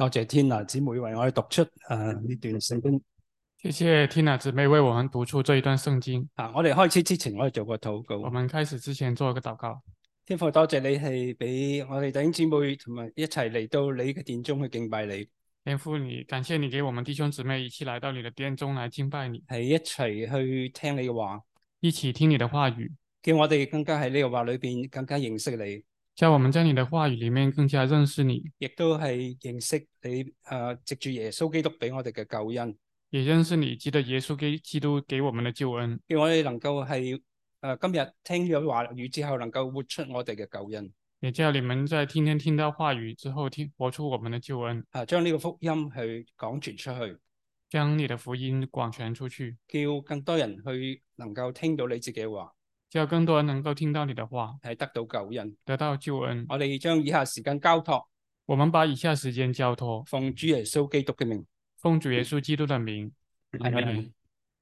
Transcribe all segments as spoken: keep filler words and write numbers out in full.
多謝天娜姊妹為我哋讀出誒呢段聖經。 謝謝 Tina 姊妹為我們讀出這一段聖經。 啊，我哋開始之前，我哋做個禱我告。 們開始之前做一個禱告。 天父，多謝你係俾我哋弟兄姊妹同埋一齊嚟到你嘅殿中去敬拜你。 天父，你感謝你給我們弟兄姊妹一起來到你的殿中來敬拜你， 係一齊去聽你嘅話， 一起聽你的話語， 叫我哋更加喺呢個話裏邊更加認識你， 叫我們在你的話語裏面更加認識你， 亦都係認識你誒、呃，藉住耶穌基督俾我哋嘅救恩， 也認識你記得耶穌基基督給我們的救恩， 叫我哋能夠係誒、呃、今日聽咗話語之後，能夠活出我哋嘅救恩。 也叫你們在天天聽到話語之後，聽活出我們的救恩， 啊，將呢個福音去廣傳出去， 將你的福音廣傳出去， 叫更多人去能夠聽到你自己嘅話， 叫更多人能夠聽到你的話， 係得到救恩， 得到救恩。 我哋將以下時間交託， 我們把以下時間交託， 奉主耶穌基督嘅名， 奉主耶穌基督的名，阿門。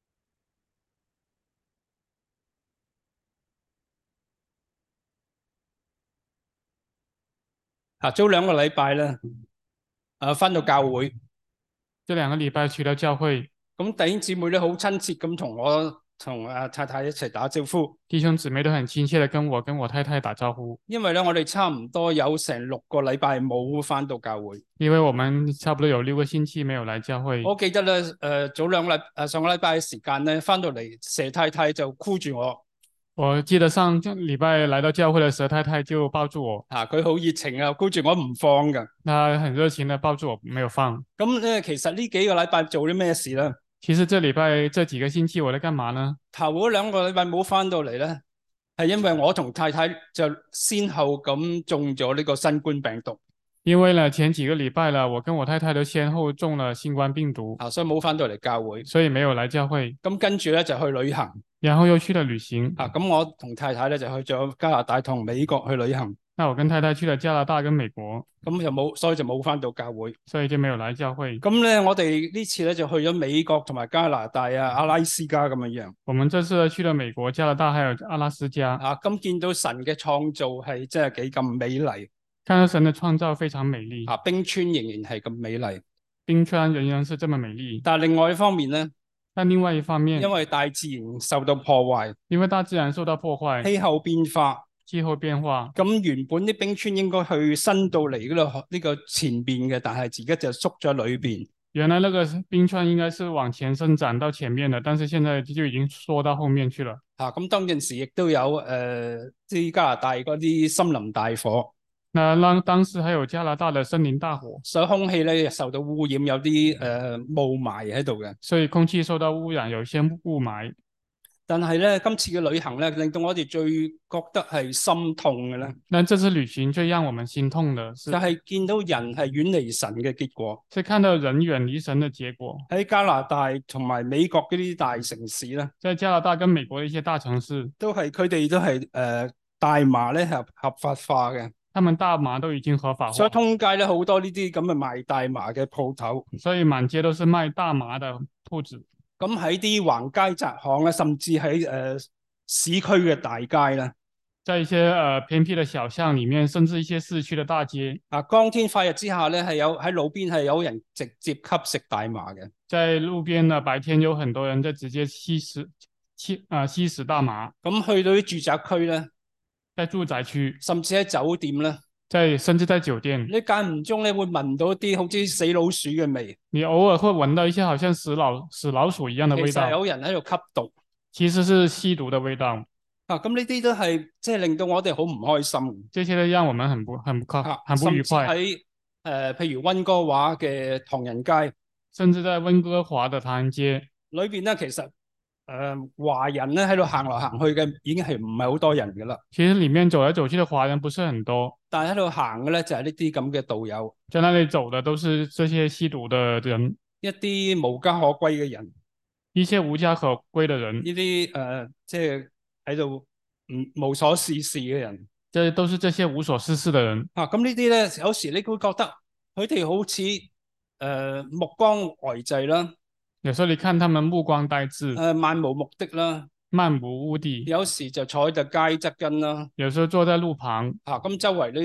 啊，早兩個禮拜咧，誒返到教會， 這兩個禮拜去到教會， 咁弟兄姊妹咧好親切咁同我同阿太太一齊打招呼。 弟兄姊妹都很親切地跟我跟我太太打招呼， 因為咧我哋差唔多有成六個禮拜冇返到教會。 因為我們差不多有六個星期沒有來教會。 我記得咧誒、呃、早兩個禮誒上個禮拜嘅時間咧，返到嚟佘太太就箍住我。 我記得上禮拜來到教會的佘太太就抱住我， 啊，佢好熱情啊，箍住我唔放㗎。 她很熱情地抱住我，沒有放。 咁咧其實呢幾個禮拜做啲咩事咧？ 其實這禮拜這幾個星期我在幹嘛呢？ 頭嗰兩個禮拜冇返到嚟咧，係因為我同太太就先後咁中咗呢個新冠病毒。 因為呢前幾個禮拜了，我跟我太太都先後中了新冠病毒， 啊，所以冇返到嚟教會， 所以沒有來教會。 咁跟住咧就去旅行， 然後又去了旅行。 啊，咁我同太太咧就去咗加拿大同美國去旅行。 那我跟太太去了加拿大跟美國， 咁就冇，所以就冇返到教會， 所以就沒有來教會。 咁咧我哋呢次咧就去咗美國同埋加拿大啊、阿拉斯加咁樣樣。 我們這次去了美國、加拿大還有阿拉斯加。 啊，咁見到神嘅創造係真係幾咁美麗。 看到神的創造非常美麗， 啊，冰川仍然係咁美麗， 冰川仍然是這麼美麗。 但係另外一方面咧， 但另外一方面， 因為大自然受到破壞， 因為大自然受到破壞， 氣候變化， 氣候變化， 咁原本啲冰川應該去伸到嚟嗰度呢個前邊嘅，但係而家就縮咗裏邊。 原來那個冰川應該是往前伸展到前面的，但是現在就已經縮到後面去了。 啊，咁當陣時亦都有誒，啲、呃、加拿大嗰啲森林大火。 那當當時還有加拿大的森林大火， 所以空氣咧受到污染，有啲誒霧霾喺度嘅。 所以空氣受到污染，有一些霧霾。 但係咧，今次嘅旅行咧，令到我哋最覺得係心痛嘅咧。 但這次旅行最讓我們心痛的是， 就係、是、見到人係遠離神嘅結果。 是看到人遠離神的結果。 喺加拿大同埋美國嗰啲大城市咧， 在加拿大跟美國的一些大城市， 都係佢哋都係誒、呃、大麻咧合合法化嘅。 他們大麻都已經合法化， 所以通街咧好多呢啲咁嘅賣大麻嘅鋪頭， 所以滿街都是賣大麻的鋪子。 咁喺啲橫街窄巷咧，甚至喺誒、呃、市區嘅大街咧， 在一些誒、呃、偏僻嘅小巷裡面，甚至一些市區嘅大街， 啊，光天化日之下咧，係有喺路邊係有人直接吸食大麻嘅。 在路邊呢，白天有很多人在直接吸食吸啊吸食大麻。 咁去到啲住宅區咧， 在住宅區， 甚至喺酒店咧， 在甚至在酒店， 你間唔中咧會聞到啲好似死老鼠嘅味。 你偶爾會聞到一些好像死老死老鼠一樣的味道。 其實有人喺度吸毒， 其實是吸毒的味道。 啊，咁呢啲都係即係令到我哋好唔開心。 這些都讓我們很不很不、啊、很不愉快。 喺誒、呃，譬如溫哥華嘅唐人街， 甚至在溫哥華的唐人街裏邊咧，其實誒、呃、華人咧喺度行來行去嘅已經係唔係好多人噶啦。 其實裡面走來走去的華人不是很多， 但係喺度行嘅咧就係呢啲咁嘅道友， 在那裡走的都是這些吸毒的人， 一啲無家可歸嘅人， 一些無家可歸的人， 呢啲誒即係喺度唔無所事事嘅人， 這都是這些無所事事的人。 啊，咁呢啲咧有時你會覺得佢哋好似誒、呃、目光呆滯啦。 有時候你看他們目光呆滯， 誒、呃、漫無目的啦， 漫無目的。 有時就坐喺度街側跟啦， 有時候坐在路旁。 啊，咁周圍啲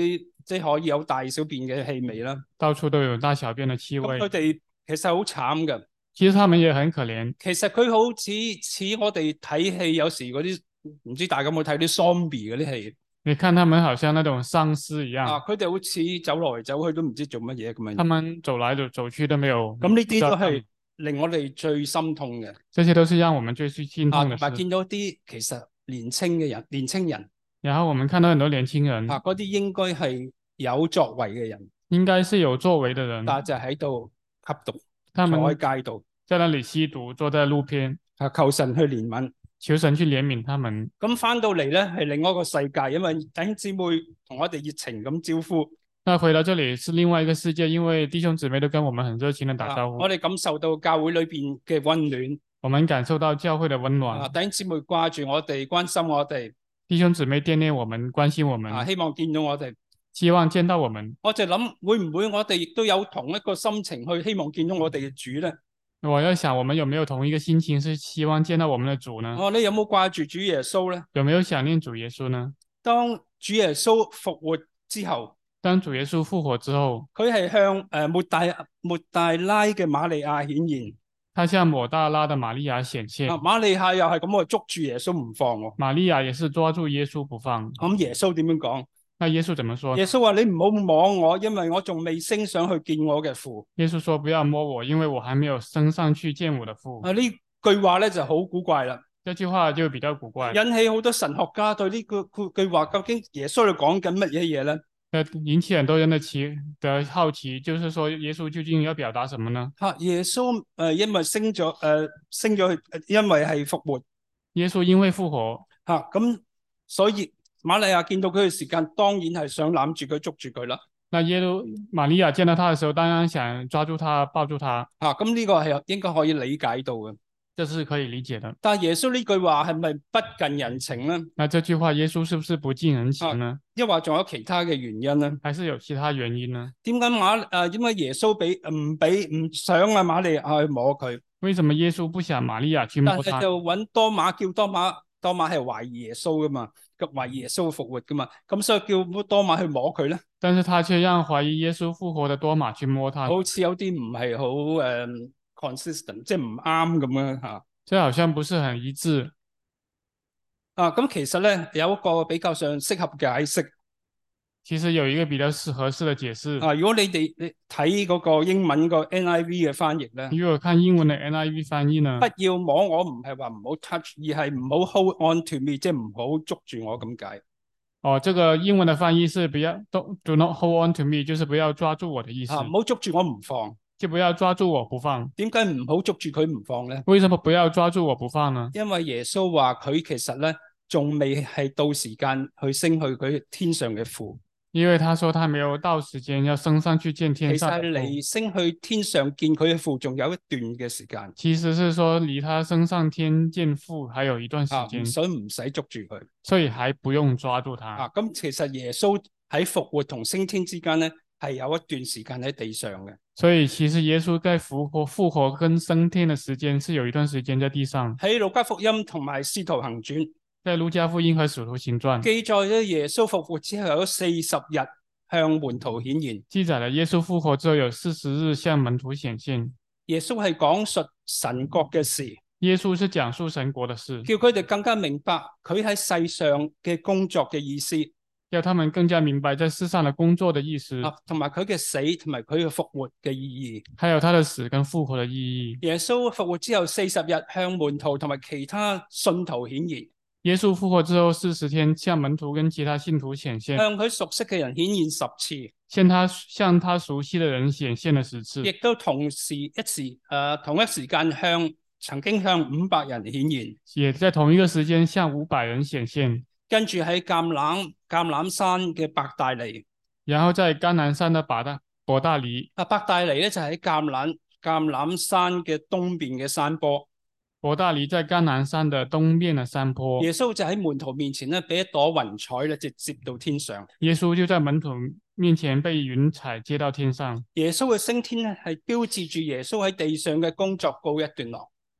即係可以有大小便嘅氣味啦。 到處都有大小便的氣咁味。 佢哋其實好慘嘅。 其實他們也很可憐。 其實佢好似似我哋睇戲，有時嗰啲唔知大家有冇睇啲 zombie 嗰啲戲你看他們好像那種喪屍一樣。 啊，佢哋好似走來走去都唔知做乜嘢咁樣。 他們走來走走去都沒有。 咁呢啲都係令我哋最心痛嘅。 這些都是讓我們最心痛的事。 啊，同埋見到啲其實年青嘅人，年青人。 然後我們看到很多年輕人。 啊，嗰啲應該係有作為嘅人。 應該是有作為的人。 但就喺度吸毒， 他們坐喺街度， 在那裡吸毒，坐在路邊。 啊，求神去憐憫。 求神去憐憫他們。 咁翻到嚟咧，係另外一個世界，因為弟兄姊妹同我哋熱情咁招呼。 那回到這裡是另外一個世界，因為弟兄姊妹都跟我們很熱情的打招呼。 啊，我哋感受到教會裏邊嘅溫暖。 我們感受到教會的溫暖。 啊，弟兄姊妹掛住我哋，關心我哋。 弟兄姊妹惦念我們，關心我們。 啊，希望見到我哋。 希望見到我們。 我就諗，會唔會我哋亦都有同一個心情去希望見到我哋嘅主咧？ 我在想，我們有沒有同一個心情，是希望見到我們的主呢？ 哦，你有冇掛住主耶穌咧？ 有沒有想念主耶穌呢？ 當主耶穌復活之後， 當主耶穌復活之後， 佢係向誒抹大抹大拉嘅瑪利亞顯現。 他向抹大拉的瑪利亞顯現。 啊，瑪利亞又係咁去捉住耶穌唔放喎。 瑪利亞也是抓住耶穌不放。 咁耶穌點樣講？ 那耶穌怎麼說？ 耶穌話：你唔好摸我，因為我仲未升上去見我嘅父。 耶穌說：不要摸我，因為我還沒有升上去見我的父。 啊，呢句話咧就好古怪啦。 這句話就比較古怪， 引起好多神學家對呢句句話究竟耶穌喺度講緊乜嘢嘢咧？ 引起很多人的奇的好奇，就是說耶穌究竟要表達什麼呢？ 吓，耶穌誒、呃，因為升咗誒、呃，升咗去，因為係復活。 耶穌因為復活吓，咁、啊、所以瑪利亞見到佢嘅時間，當然係想攬住佢捉住佢啦。 那耶穌瑪利亞見到他的時候，當然想抓住他抱住他。 吓、啊，咁呢個係應該可以理解到嘅。 這是可以理解的。 但係耶穌呢句話係咪不近人情呢？ 那這句話耶穌是不是不近人情呢？ 抑或仲有其他嘅原因呢？ 還是有其他原因呢？ 點解馬誒點解耶穌俾唔俾唔想啊瑪利亞去摸佢？ 為什麼耶穌不想瑪利亞去摸他？ 但係就揾多馬，叫多馬，多馬係懷疑耶穌噶嘛，咁懷疑耶穌復活噶嘛，咁所以叫多馬去摸佢咧。 但是他卻讓懷疑耶穌復活的多馬去摸他， 好似有啲唔係好誒 consistent，即係唔啱咁樣吓。 這好像不是很一致。 啊，咁其實咧有一個比較上適合解釋。 其實有一個比較適合適的解釋。 啊，如果你哋你睇嗰個英文個 N I V 嘅翻譯咧， 如果看英文嘅 N I V 翻譯呢？ 不要摸我，唔係話唔好 touch，而係唔好 hold on to me，即係唔好捉住我咁解。 哦，這個英文的翻譯是不要 do do not hold on to me，就是不要抓住我的意思。 啊，唔好捉住我唔放， 就不要抓住我不放。 點解唔好捉住佢唔放咧？ 為什麼不要抓住我不放呢？ 因為耶穌話佢其實咧仲未係到時間去升去佢天上嘅父。 因為他說他沒有到時間要升上去見天上的父。 其實離升去天上見佢嘅父仲有一段嘅時間。 其實是說離他升上天見父還有一段時間。 啊，所以唔使捉住佢。 所以還不用抓住他。 啊，咁其實耶穌喺復活同升天之間咧係有一段時間喺地上嘅。 所以其實耶穌在復活、復活跟升天的時間是有一段時間在地上。 喺路加福音同埋使徒行傳。 在路加福音和使徒行傳記載咗耶穌復活之後有四十日向門徒顯現。 記載了耶穌復活之後有四十日向門徒顯現。 耶穌係講述神國嘅事。 耶穌是講述神國的事， 叫佢哋更加明白佢喺世上嘅工作嘅意思。 要他們更加明白在世上的工作的意思， 同埋佢嘅死同埋佢嘅復活嘅意義。 還有他的死跟復活的意義。 耶穌復活之後四十日向門徒同埋其他信徒顯現。 耶穌復活之後四十天向門徒跟其他信徒顯現， 向佢熟悉嘅人顯現十次， 向他向他熟悉的人顯現了十次， 亦都同時一時誒、呃、同一時間向曾經向五百人顯現， 也在同一個時間向五百人顯現。 跟住喺橄欖橄欖山嘅伯大尼， 然後在橄欖山的伯大伯大尼， 啊伯大尼咧就喺橄欖橄欖山嘅東邊嘅山坡。 伯大尼在橄欖山的東面的山坡， 耶穌就喺門徒面前咧，俾一朵雲彩咧，直接到天上。 耶穌就在門徒面前被雲彩接到天上。 耶穌嘅升天咧，係標誌住耶穌喺地上嘅工作告一段落。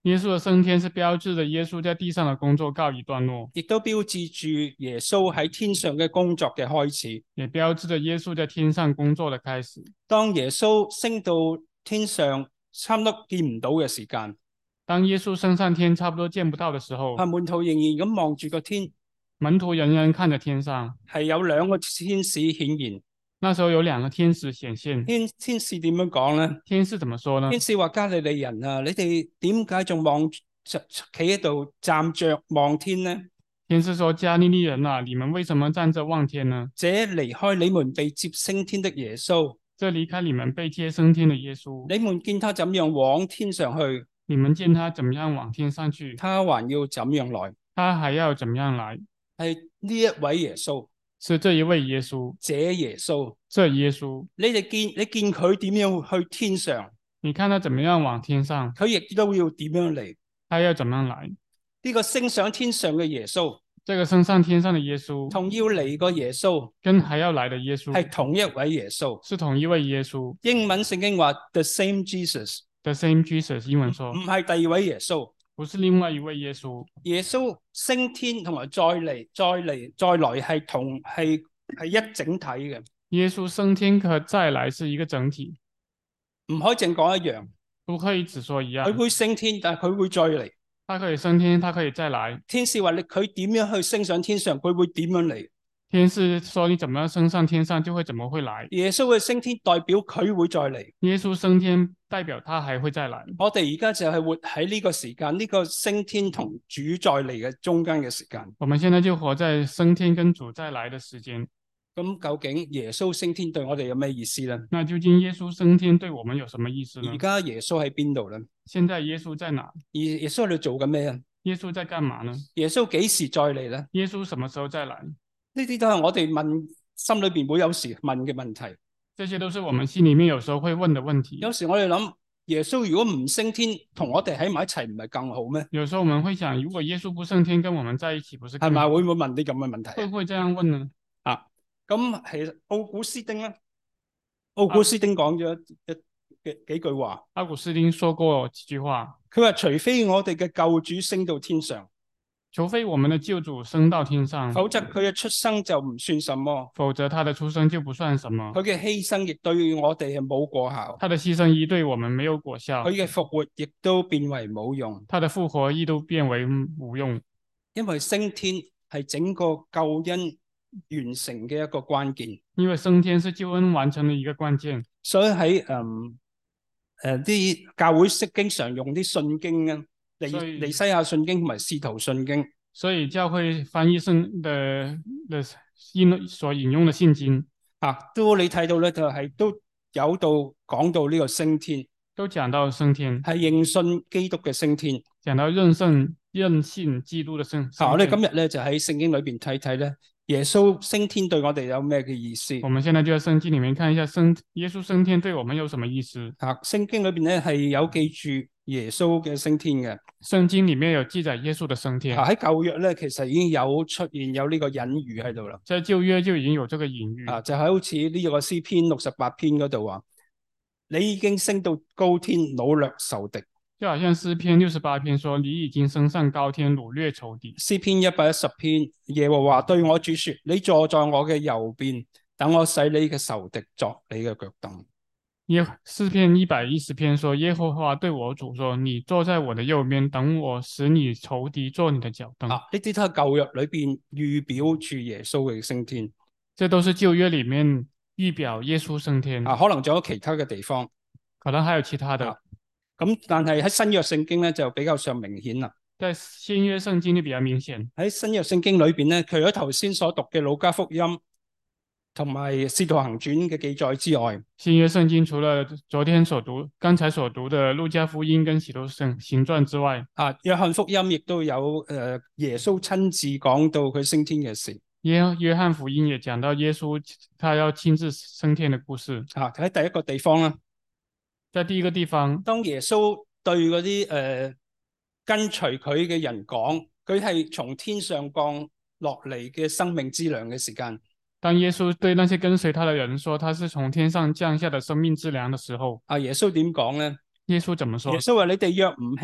耶穌的升天是標誌着耶穌在地上的工作告一段落， 亦都標誌住耶穌喺天上嘅工作嘅開始。 也標誌着耶穌在天上工作的開始。 當耶穌升到天上，差唔多見唔到嘅時間， 當耶穌升上天差不多見不到的時候， 啊，門徒仍然咁望住個天， 門徒仍然看着天上， 係有兩個天使顯現。 那時候有兩個天使顯現。 天天使點樣講呢？ 天使怎麼說呢？ 天使話：加利利人啊，你哋點解仲望企喺度站着望天呢？ 天使說：加利利人啊，你們為什麼站着望天呢？ 這離開你們被接升天的耶穌， 這離開你們被接升天的耶穌， 你們見他怎樣往天上去， 你們見他怎麼樣往天上去， 他還要怎樣來？ 他還要怎麼樣來？ 係呢一位耶穌， 是這一位耶穌， 這耶穌， 這耶穌， 你哋見你見佢點樣去天上， 你看他怎麼樣往天上， 佢亦都要點樣嚟？ 他要怎麼樣來？ 呢個升上天上嘅耶穌， 這個升上天上的耶穌， 同要嚟個耶穌， 跟還要來的耶穌係同一位耶穌， 是同一位耶穌。 英文聖經話 The same Jesus， The same Jesus， 英文說唔係第二位耶穌。 不是另外一位耶穌。 耶穌升天同埋再嚟、再嚟、再來係同係係一整體嘅。 耶穌升天和再來是一個整體， 唔可以淨講一樣。 不可以只說一樣。 佢會升天，但係佢會再嚟。 他可以升天，他可以再來。 天使話你佢點樣去升上天上，佢會點樣嚟？ 天使說你怎麼樣升上天上，就會怎麼會來。 耶穌嘅升天代表佢會再嚟。 耶穌升天代表他還會再來。 我哋而家就係活喺呢個時間，呢個升天同主再嚟嘅中間嘅時間。 我們現在就活在升天跟主再來的時間。 咁究竟耶穌升天對我哋有咩意思呢？ 那究竟耶穌升天對我們有什麼意思呢？ 而家耶穌喺邊度呢？ 現在耶穌在哪？ 而耶穌喺度做緊咩啊？ 耶穌在幹嘛呢？ 耶穌幾時再嚟呢？ 耶穌什麼時候再來？ 呢啲都係我哋問心裏邊會有時問嘅問題。 這些都是我們心裏面有時候會問的問題。 有時我哋諗，耶穌如果唔升天，同我哋喺埋一齊，唔係更好咩？ 有時候我們會想，如果耶穌不升天，跟我們在一起，不是更好？ 係咪會唔會問啲咁嘅問題？ 會唔會這樣問呢？ 啊，咁其實奧古斯丁咧，奧古斯丁講咗一幾幾句話。 奧古斯丁說過幾句話， 佢話除非我哋嘅救主升到天上， 除非我們的救主升到天上， 否則佢嘅出生就唔算什麼， 否則他的出生就不算什麼。 佢嘅犧牲亦對我哋係冇果效， 他的犧牲亦對我們沒有果效， 佢嘅復活亦都變為冇用。 他的復活亦都變為無用， 因為升天係整個救恩完成嘅一個關鍵。 因為升天是救恩完成的一個關鍵。 所以喺誒誒啲教會識經常用啲信經啊，尼尼西亞信經同埋使徒信經。 所以教會翻譯聖的的引所引用的信經啊，都你睇到咧，就係都有到講到呢個升天， 都講到升天， 係認信基督嘅升天， 講到認聖認信基督的升。 啊，我哋今日咧就喺聖經裏邊睇睇咧，耶穌升天對我哋有咩嘅意思？ 我們現在就在聖經裏面看一下升耶穌升天對我們有什麼意思？ 啊，聖經裏邊咧係有記住耶穌嘅升天嘅。 聖經裏面有記載耶穌的升天。 啊，喺舊約咧，其實已經有出現有呢個隱喻喺度啦。 在舊約就已經有這個隱喻。 啊，就係好似呢個詩篇六十八篇嗰度話，你已經升到高天，擄掠仇敵。 就好像詩篇六十八篇說，你已經升上高天，擄掠仇敵。 詩篇一百一十篇，耶和華對我主說：你坐在我嘅右邊，等我使你嘅仇敵作你嘅腳凳。 耶詩篇一百一十篇說，耶和華對我主說：你坐在我的右邊，等我使你仇敵做你的腳凳。 啊，呢啲都係舊約裏邊預表住耶穌嘅升天。 這都是舊約裏面預表耶穌升天。 啊，可能仲有其他嘅地方， 可能還有其他的。 咁、啊、但係喺新約聖經咧就比較上明顯啦。 在新約聖經就比較明顯。 喺新約聖經裏邊咧，除咗頭先所讀嘅路加福音同埋《使徒行傳》嘅記載之外， 新約聖經除了昨天所讀、剛才所讀的路加福音跟使徒行傳之外， 啊，約翰福音亦都有誒、呃、耶穌親自講到佢升天嘅事。 約約翰福音也講到耶穌他要親自升天的故事。 啊，喺第一個地方啦， 在第一個地方， 當耶穌對嗰啲誒跟隨佢嘅人講，佢係從天上降落嚟嘅生命之糧嘅時間。 當耶穌對那些跟隨他的人說他是從天上降下的生命之糧的時候， 啊，耶穌點講咧？ 耶穌怎麼說？ 耶穌話：你哋若唔吃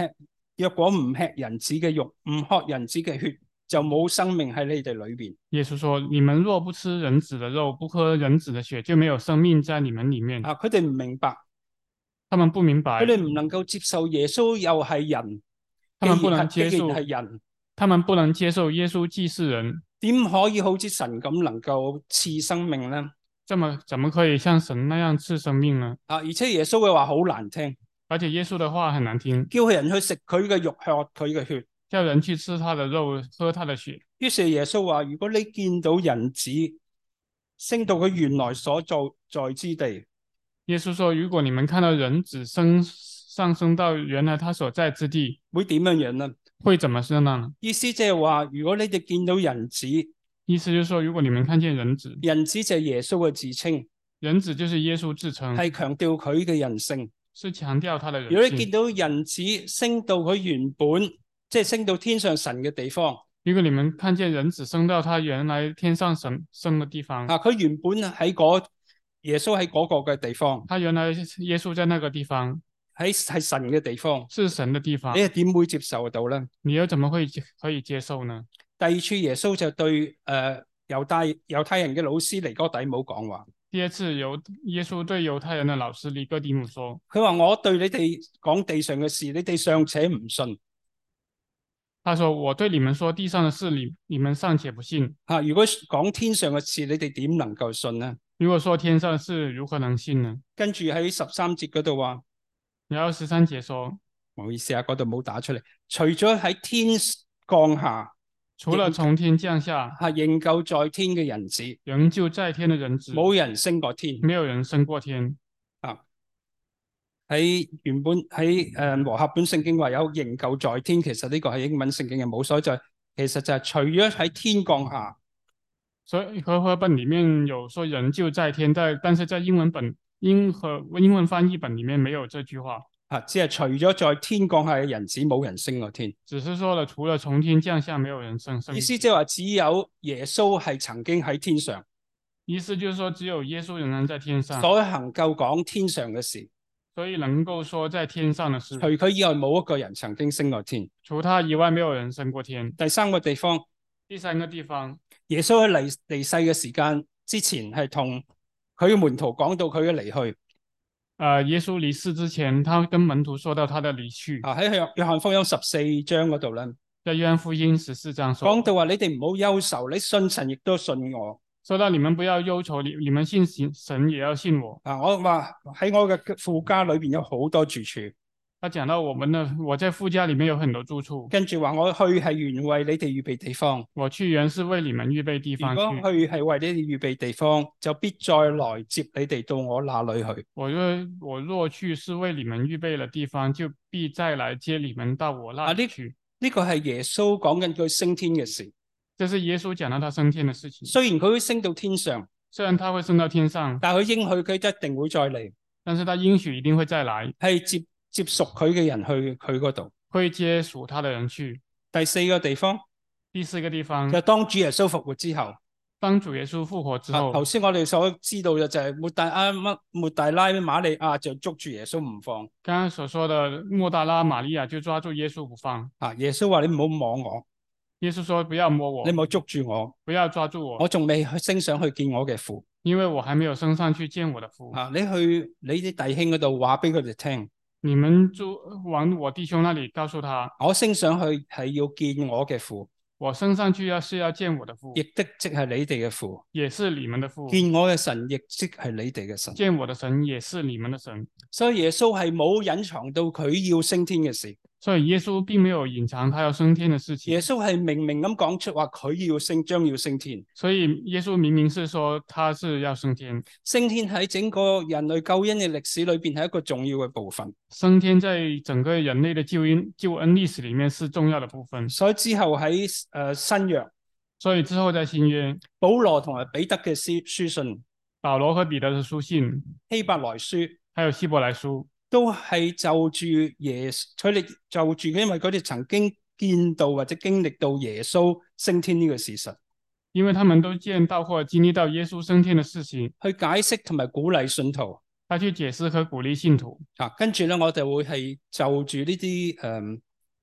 若果唔吃人子嘅肉，唔喝人子嘅血，就冇生命喺你哋裏邊。 耶穌說：你們若不吃人子的肉，不喝人子的血，就沒有生命在你們裡面。 啊，佢哋唔明白， 他們不明白， 佢哋唔能夠接受耶穌又係人， 他們不能既然係既接受， 然係人， 他們不能接受耶穌既是人， 點可以好似神咁能夠賜生命呢？ 這麼怎麼可以像神那樣賜生命呢？ 啊，而且耶穌嘅話好難聽， 而且耶穌的話很難聽， 叫人去食佢嘅肉，喝佢嘅血， 叫人去吃他的肉，喝他的血。 於是耶穌話：如果你見到人子升到佢原來所在在之地， 耶穌說：如果你們看到人子升上升到原來他所在之地， 會點樣樣呢？ 會怎麼樣呢？ 意思即係話，如果你哋見到人子， 意思就是說，如果你們看見人子， 人子就係耶穌嘅自稱， 人子就是耶穌自稱， 係強調佢嘅人性， 是強調他的人性。 如果你見到人子升到佢原本，即係升到天上神嘅地方， 如果你們看見人子升到他原來天上神升嘅地方， 啊，佢原本喺嗰耶穌喺嗰個嘅地方， 他原來耶穌在那個地方， 喺係神嘅地方， 是神的地方， 你又點會接受到呢？ 你又怎麼會可以接受呢？ 第二處耶穌就對誒猶太猶太人嘅老師尼哥底母講話。 第二次猶耶穌對猶太人的老師尼哥底母說： 佢話我對你哋講地上嘅事，你哋尚且唔信。 他說：我對你們說地上的事，你你們尚且不信。 啊，如果講天上嘅事，你哋點能夠信呢？ 如果說天上的事，如何能信呢？ 跟住喺十三節嗰度話， 然後十三節說： 唔好意思啊，嗰度冇打出嚟。除咗喺天降下， 除了從天降下， 係仍舊在天嘅人子， 仍舊在天的人子， 冇人升過天， 沒有人升過天。 啊，喺原本喺誒和合本聖經話有仍舊在天，其實呢個係英文聖經嘅冇所在，其實就係除咗喺天降下。 所以和合本裡面有說仍舊在天，在但是在英文本英和英文翻譯本裡面沒有這句話。 啊，只係除咗在天降下嘅人子，冇人升過天。 只是說了，除了從天降下，沒有人升升。 意思即係話，只有耶穌係曾經喺天上。 意思就是說，只有耶穌仍然在天上， 所以能夠講天上嘅事， 所以能夠說在天上的事。 除佢以外，冇一個人曾經升過天。 除他以外，沒有人升過天。 第三個地方， 第三個地方， 耶穌喺離離世嘅時間之前，係同佢嘅門徒講到佢嘅離去。 呃，耶穌離世之前，他跟門徒說到他的離去。 啊，喺約約翰福音十四章嗰度咧， 在約翰福音十四章說， 講到話你哋唔好憂愁，你信神亦都信我。 說到你們不要憂愁，你你們信神也要信我。 啊，我話喺我嘅父家裏邊有好多住處。 他講到我們的，我在父家裡面有很多住處。 跟住話我去係原為你哋預備地方。 我去原是為你們預備地方去。 如果去係為你哋預備地方，就必再來接你哋到我那裏去。 我若我若去是為你們預備了地方，就必再來接你們到我那裏去。 呢個係耶穌講緊佢升天嘅事。 這是耶穌講到他升天的事情。 雖然佢會升到天上， 雖然他會升到天上， 但係佢應許佢一定會再嚟。 但是他應許一定會再來， 係接接屬佢嘅人去佢嗰度， 會接屬他的人去。 第四個地方， 第四個地方， 就當主耶穌復活之後， 當主耶穌復活之後， 頭先我哋所知道嘅就係抹大拉乜抹大拉瑪利亞就捉住耶穌唔放。 剛剛所說的抹大拉瑪利亞就抓住耶穌不放。 啊，耶穌話你唔好摸我， 耶穌說不要摸我， 你唔好捉住我， 不要抓住我， 我仲未升上去見我嘅父， 因為我還沒有升上去見我的父。 啊，你去你啲弟兄嗰度話俾佢哋聽。 你們就往我弟兄那裏告訴他， 我升上去係要見我嘅父， 我升上去要是要見我的父， 亦的即係你哋嘅父， 也是你們的父。 見我嘅神，亦即係你哋嘅神。 見我的神，也是你們的神。 所以耶穌係冇隱藏到佢要升天嘅事。 所以耶穌並沒有隱藏他要升天的事情。 耶穌係明明咁講出話佢要升，將要升天。 所以耶穌明明是說他是要升天。 升天喺整個人類救恩嘅歷史裏邊係一個重要嘅部分。 升天在整個人類的救恩救恩歷史裏面是重要的部分。 所以之後喺誒、呃、新約， 所以之後在新約， 保羅同埋彼得嘅書書信， 保羅和彼得的書信， 希伯來書， 還有希伯來書， 都係就住耶佢哋就住，因為佢哋曾經見到或者經歷到耶穌升天呢個事實， 因為他們都見到或經歷到耶穌升天的事情， 去解釋同埋鼓勵信徒。 他去解釋和鼓勵信徒。 啊，跟住咧，我哋會係就住呢啲誒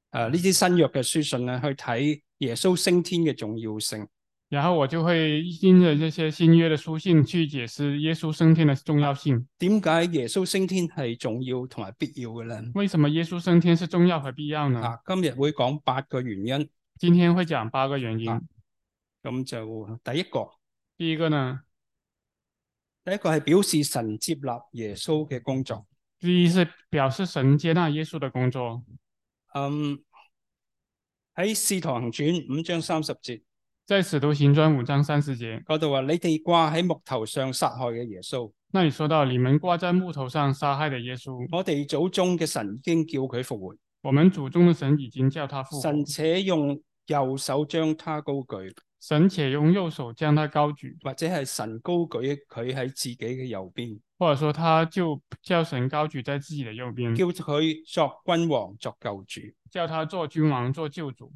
誒呢啲新約嘅書信咧，去睇耶穌升天嘅重要性。 然後我就會因着這些新約的書信去解釋耶穌升天的重要性。 點解耶穌升天係重要同埋必要嘅咧？ 為什麼耶穌升天是重要和必要呢？ 啊，今日會講八個原因。 今天會講八個原因。 咁、啊、就第一個， 第一個呢？ 第一個係表示神接納耶穌嘅工作。 第一是表示神接納耶穌的工作。 嗯，喺《使徒行傳》五章三十節。 在使徒行傳五章三十節嗰度話，你哋掛喺木頭上殺害嘅耶穌。 那裡說到你們掛在木頭上殺害的耶穌， 我哋祖宗嘅神已經叫佢復活。 我們祖宗的神已經叫他復活。 神且用右手將他高舉。 神且用右手將他高舉， 或者係神高舉佢喺自己嘅右邊， 或者說他就叫神高舉在自己的右邊， 叫佢作君王作救主， 叫他做君王做救主。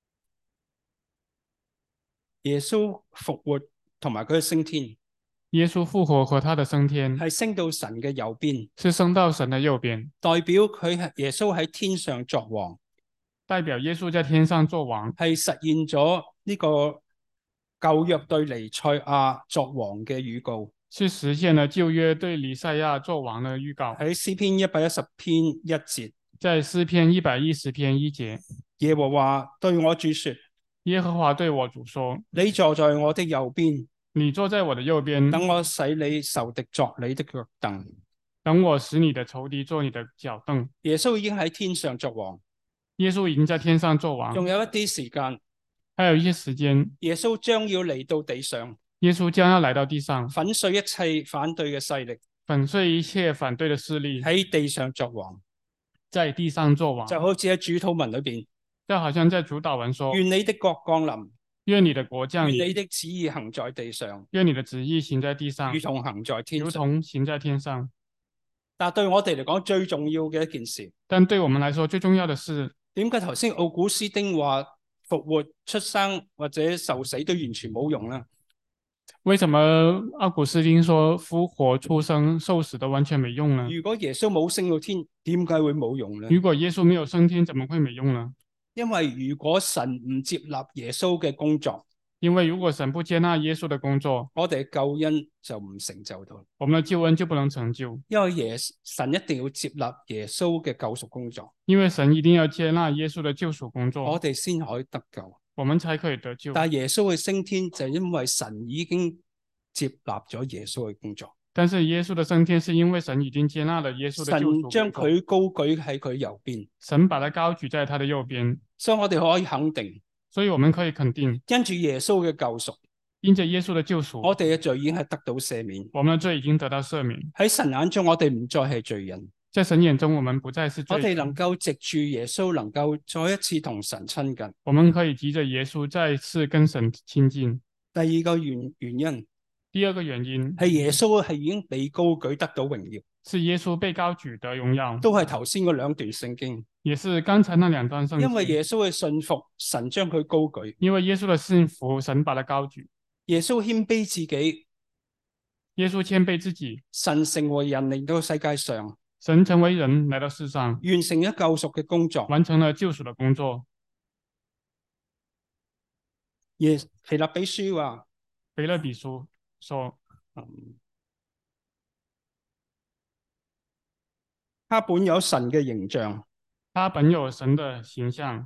耶穌復活同埋佢嘅升天， 耶穌復活和他的升天係升到神嘅右邊， 是升到神的右邊， 代表佢係耶穌喺天上作王， 代表耶穌在天上作王， 係實現咗呢個舊約對彌賽亞作王嘅預告， 是實現了舊約對彌賽亞作王的預告。 喺詩篇一百一十篇一節， 在詩篇一百一十篇一節， 耶和華對我主說， 耶和華對我主說， 你坐在我的右邊， 你坐在我的右邊， 等我使你仇敵作你的腳凳， 等我使你的仇敵做你的腳凳。 耶穌已經喺天上作王， 耶穌已經在天上作王， 仲有一啲時間， 還有一些時間， 耶穌將要嚟到地上， 耶穌將要來到地上， 粉碎一切反對嘅勢力， 粉碎一切反對的勢力， 喺地上作王， 在地上作王， 就好似喺主禱文裏邊， 就好像在主禱文說， 願你的國降臨， 願你的國降臨， 願你的旨意行在地上， 願你的旨意行在地上， 如同行在天上， 如同行在天上。 但對我哋嚟講最重要嘅一件事， 但對我們來說最重要的是， 點解頭先奧古斯丁話復活、出生或者受死都完全冇用呢？ 為什麼奧古斯丁說復活、出生、受死都完全沒用呢？ 如果耶穌冇升到天，點解會冇用呢？ 如果耶穌沒有升天，怎麼會沒用呢？ 因為如果神唔接納耶穌嘅工作， 因為如果神不接納耶穌的工作， 我哋嘅救恩就唔成就到， 我們的救恩就不能成就。 因為耶神一定要接納耶穌嘅救贖工作， 因為神一定要接納耶穌的救贖工作， 我哋先可以得救， 我們才可以得救。 但係耶穌嘅升天就係因為神已經接納咗耶穌嘅工作， 但是耶穌的升天是因為神已經接納了耶穌的救贖工作， 神將佢高舉喺佢右邊， 神把他高舉在他的右邊， 所以我哋可以肯定， 所以我們可以肯定， 因住耶穌嘅救贖， 因着耶穌的救贖， 我哋嘅罪已經係得到赦免， 我們的罪已經得到赦免。 喺神眼中我哋唔再係罪人， 在神眼中我們不再是罪人， 我哋能夠藉住耶穌能夠再一次同神親近。 我們可以藉着耶穌再一次跟神親近。 第二個原原因第二個原因係耶穌係已經被高舉得到榮耀， 是耶穌被高舉得榮耀， 都係頭先嗰兩段聖經。 也是剛才那兩段聖經。 因為耶穌嘅信服，神將佢高舉； 因為耶穌的信服，神把他高舉。 耶穌謙卑自己， 耶穌謙卑自己， 神成為人嚟到世界上， 神成為人來到世上， 完成咗救贖嘅工作， 完成了救贖的工作。 耶腓立比書話， 腓立比書說， 嗯，他本有神嘅形象， 他本有神的形象，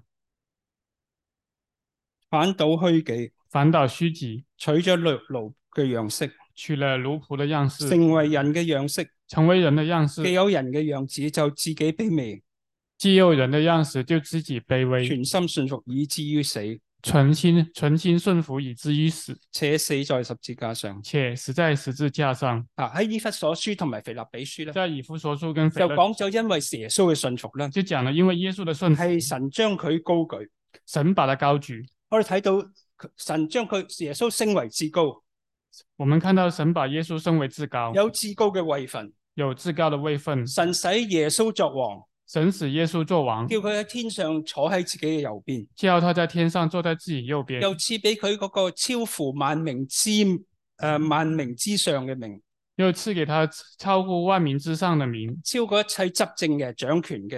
反倒虛己， 反倒虛己， 取咗奴奴嘅樣式， 取了奴僕的樣式， 成為人嘅樣式， 成為人的樣式， 既有人嘅樣子，就自己卑微， 既有人的樣式，就自己卑微， 全心信服，以至於死， 全心全心順服，以至於死， 且死在十字架上。 且死在十字架上。 啊，喺以弗所書同埋腓立比書咧， 在以弗所書跟腓就立講咗因為耶穌嘅信服咧， 就講了，因為耶穌的信服， 係神將佢高舉， 神把他高舉。 我哋睇到神將佢耶穌升為至高， 我們看到神把耶穌升為至高， 有至高嘅位份， 有至高的位份。 神使耶穌作王， 神使耶穌作王， 叫佢喺天上坐喺自己嘅右邊， 叫他在天上坐在自己右邊， 又賜俾佢嗰個超乎萬名之誒、呃、萬名之上嘅名， 又賜給他超乎萬名之上的名， 超過一切執政嘅掌權嘅，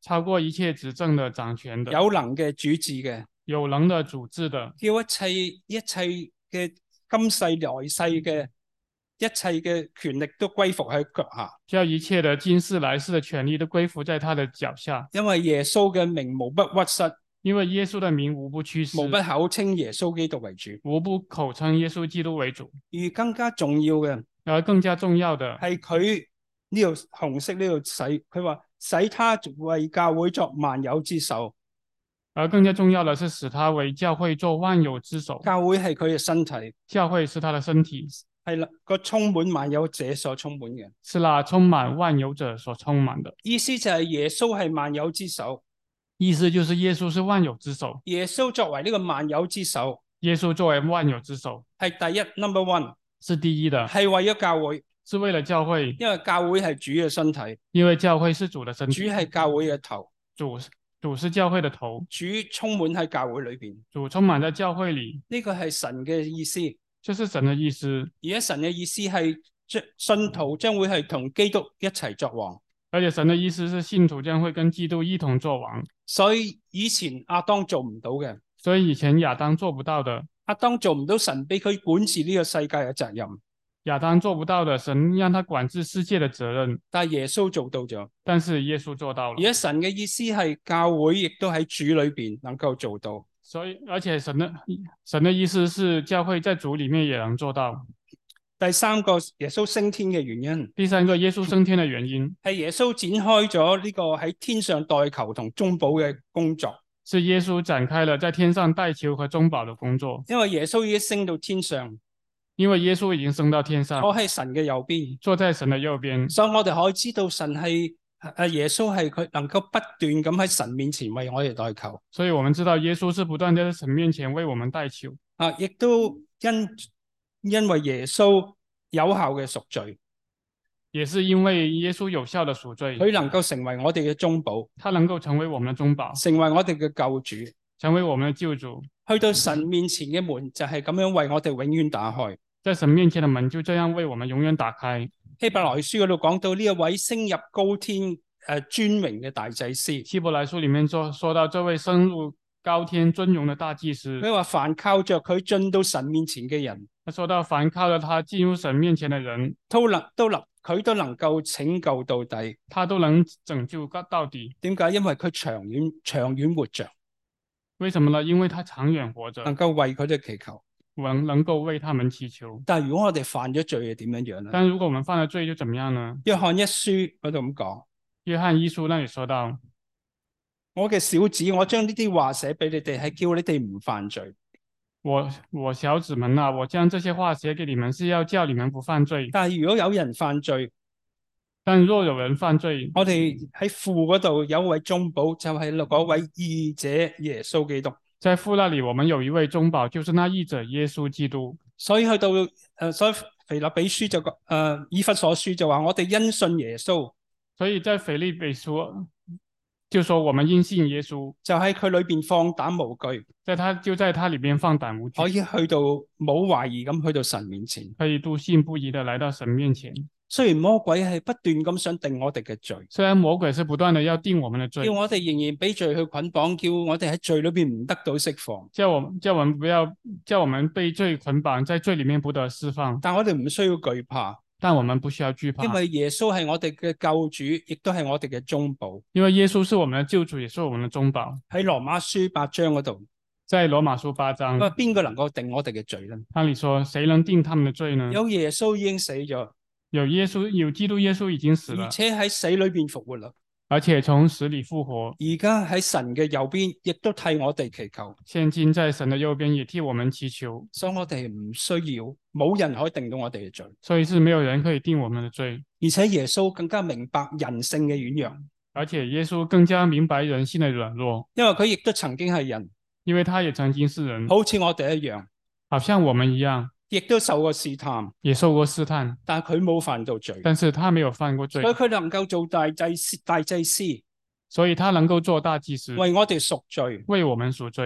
超過一切執政的、掌權的、 有能嘅主治嘅， 有能的主治的， 叫一切一切嘅今世來世嘅一切嘅權力都歸服喺腳下。 叫一切的今世來世的權利都歸服在他的腳下。 因為耶穌嘅名無不屈膝， 因為耶穌的名無不屈膝， 無不口稱耶穌基督為主， 無不口稱耶穌基督為主。 而更加重要嘅而更加重要的係佢呢度紅色呢度使，佢話使他為教會作萬有之首。 而更加重要的是使他為教會做萬有之首。 教會係佢嘅身體， 教會是他的身體， 係啦，個充滿萬有者所充滿嘅。 是那充滿萬有者所充滿的。 意思就係耶穌係萬有之首， 意思就是耶穌是萬有之首。 耶穌作為呢個萬有之首， 耶穌作為萬有之首係第一 number one， 是第一的， 係為咗教會， 是為了教會， 因為教會係主嘅身體， 因為教會是主的身體， 主係教會嘅頭， 主主是教會的頭， 主充滿喺教會裏邊， 主充滿在教會裏， 呢個係神嘅意思。 這是神的意思。 而家神嘅意思係將信徒將會係同基督一齊作王， 而且神的意思是信徒將會跟基督一同作王。 所以以前亞當做唔到嘅， 所以以前亞當做不到的， 亞當做唔到神俾佢管治呢個世界嘅責任， 亞當做不到的，神讓他管治世界的責任， 但係耶穌做到咗。 但是耶穌做到了。 而家神嘅意思係教會亦都喺主裏邊能夠做到。 所以而且神的神的意思是教會在主裏面也能做到。 第三個耶穌升天嘅原因， 第三個耶穌升天的原因係耶穌展開咗呢個喺天上代求同中保嘅工作， 是耶穌展開了在天上代求和中保的工作。 因為耶穌已經升到天上， 因為耶穌已經升到天上， 坐喺神嘅右邊， 坐在神的右邊， 所以我哋可以知道神係誒耶穌係佢能夠不斷咁喺神面前為我哋代求， 所以我們知道耶穌是不斷在神面前為我們代求啊，亦都因因為耶穌有效嘅贖罪， 也是因為耶穌有效的贖罪， 佢能夠成為我哋嘅中保， 他能夠成為我們的中保， 成為我哋嘅救主， 成為我們的救主。 去到神面前嘅門就係咁樣為我哋永遠打開。 在神面前的門就這樣為我們永遠打開。 希伯來書嗰度講到呢一位升入高天誒、呃、尊榮嘅大祭司， 希伯來書裏面說說到這位升入高天尊榮的大祭司， 佢話凡靠着佢進到神面前嘅人， 他說到凡靠着他進入神面前的人， 都能都能佢都能夠拯救到底。 他都能拯救到底。 點解？因為佢長遠長遠活着， 為什麼呢？因為他長遠活着， 能夠為佢哋祈求。 能能夠為他們祈求。 但係如果我哋犯咗罪，係點樣樣咧？ 但如果我們犯了罪，就怎麼樣呢？ 約翰一書嗰度咁講， 約翰一書那裡說到， 我嘅小子，我將呢啲話寫俾你哋，係叫你哋唔犯罪。 我我小子們啊，我將這些話寫給你們，是要叫你們不犯罪。 但係如果有人犯罪， 但若有人犯罪， 我哋喺父嗰度有位中保，就係嗰位義者耶穌基督。 在父那裡，我們有一位中保，就是那義者耶穌基督。 所以去到誒、呃，所以腓立比書就講誒、呃，以弗所書就話我哋因信耶穌。 所以在腓立比書就說我們因信耶穌， 就喺佢裏邊放膽無懼， 在他就在他裡邊放膽無懼， 可以去到冇懷疑咁去到神面前， 可以笃信不疑的來到神面前。 雖然魔鬼係不斷咁想定我哋嘅罪， 雖然魔鬼是不斷的要定我們的罪， 叫我哋仍然俾罪去捆綁，叫我哋喺罪裏邊唔得到釋放。 叫我叫我們不要叫我們被罪捆綁，在罪裡面不得釋放。 但我哋唔需要懼怕， 但我們不需要懼怕， 因為耶穌係我哋嘅救主，亦都係我哋嘅中保。 因為耶穌是我們的救主，也是我們的中保。 喺羅馬書八章嗰度， 在羅馬書八章， 咁邊個能夠定我哋嘅罪呢？ 那裡說，誰能定他們的罪呢？ 有耶穌已經死咗， 有耶穌，有基督耶穌已經死了， 而且喺死裏邊復活啦， 而且從死裡復活。 而家喺神嘅右邊，亦都替我哋祈求。 現今在神的右邊，也替我們祈求。 所以我哋唔需要，冇人可以定到我哋嘅罪。 所以是沒有人可以定我們的罪。 而且耶穌更加明白人性嘅軟弱， 而且耶穌更加明白人性的軟弱， 因為佢亦都曾經係人， 因為他也曾經是人， 好似我哋一樣， 好像我們一樣， 亦都受過試探， 也受過試探， 但係佢冇犯到罪， 但是他沒有犯過罪， 所以佢能夠做大祭司，大祭司所以他能夠做大祭司， 為我哋贖罪， 為我們贖罪。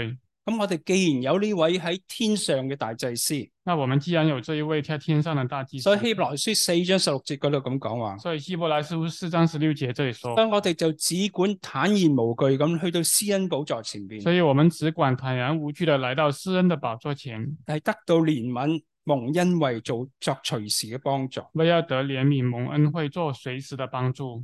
咁我哋既然有呢位喺天上嘅大祭司， 那我們既然有這一位在天上的大祭司， 所以希伯來書四章十六節嗰度咁講話， 所以希伯來書四章十六節這裡說， 所以我哋就只管坦然無懼咁去到施恩寶座前邊， 所以我們只管坦然無懼地來到施恩的寶座前， 係得到憐憫蒙恩惠做作隨時嘅幫助。 為要得憐憫蒙恩惠做隨時的幫助。